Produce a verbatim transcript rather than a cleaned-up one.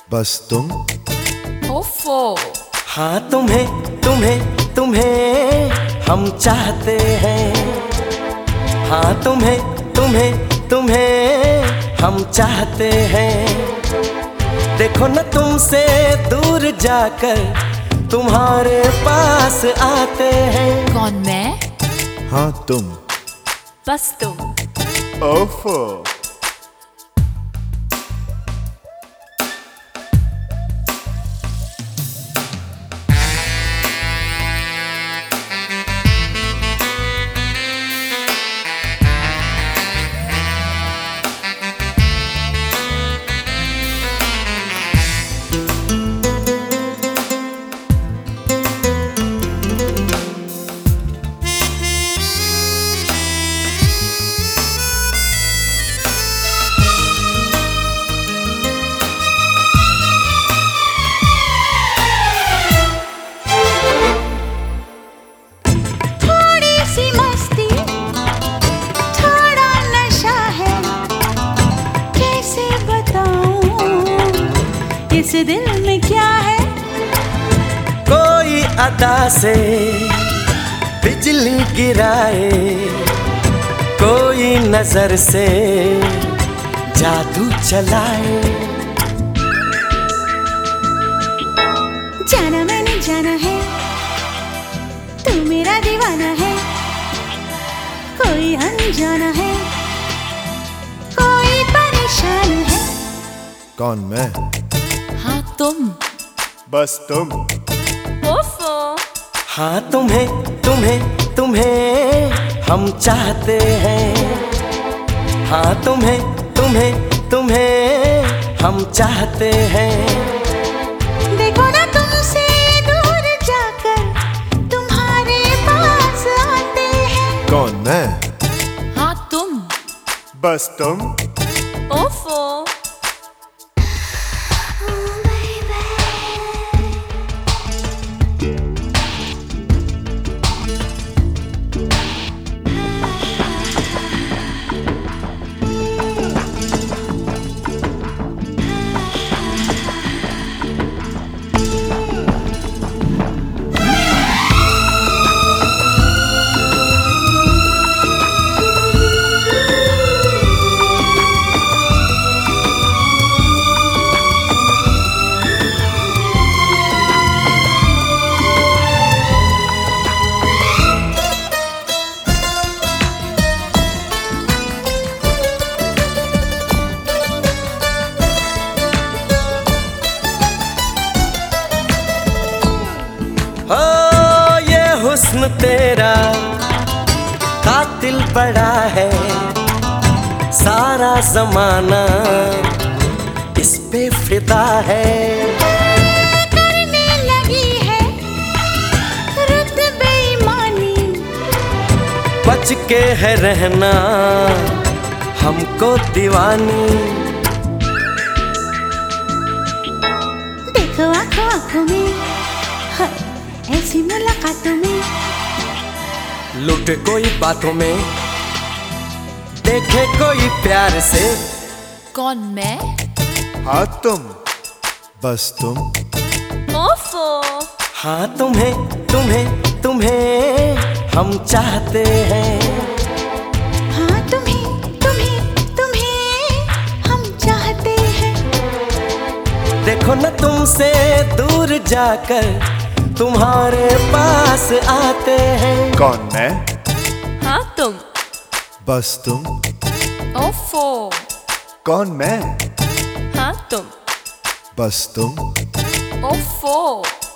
बस तुम। ओफो। हाँ तुम्हें तुम्हें तुम्हें हम चाहते हैं। हाँ तुम्हें तुम्हें तुम्हें हम चाहते हैं। देखो न तुमसे दूर जाकर तुम्हारे पास आते हैं। कौन मैं? हाँ तुम। बस तुम। ओफो। इस दिल में क्या है? कोई अदा से बिजली गिराए, कोई नजर से जादू चलाए। जाना मैंने जाना है, तू मेरा दीवाना है। कोई अनजाना है, कोई परेशान है। कौन मैं? हाँ तुम। बस तुम। ओफो। हाँ तुम्हें तुम्हें तुम्हें हम चाहते हैं। हाँ तुम्हें तुम्हें तुम्हें हम चाहते हैं। देखो ना तुमसे दूर जाकर तुम्हारे पास आते हैं। कौन मैं? हाँ तुम। बस तुम। ओफो। ओ ये हुस्न तेरा कातिल बड़ा है, सारा जमाना इस पे फिदा है। करने लगी है रुत बेईमानी, बच के है रहना हमको दीवानी। देखो आंखों आंखों में, हाँ, ऐसी मुलाकातों में, लुटे कोई बातों में, देखे कोई प्यार से। कौन मैं? हाँ तुम। बस तुम। ओफो। हाँ तुम्हें तुम्हें तुम्हें हम चाहते हैं। हाँ तुम्हें तुम्हें तुम्हें हम चाहते हैं। देखो न तुमसे दूर जाकर तुम्हारे पास आते हैं। कौन मैं? हाँ तुम। बस तुम। ओफो। कौन मैं? हाँ तुम। बस तुम। ओफो।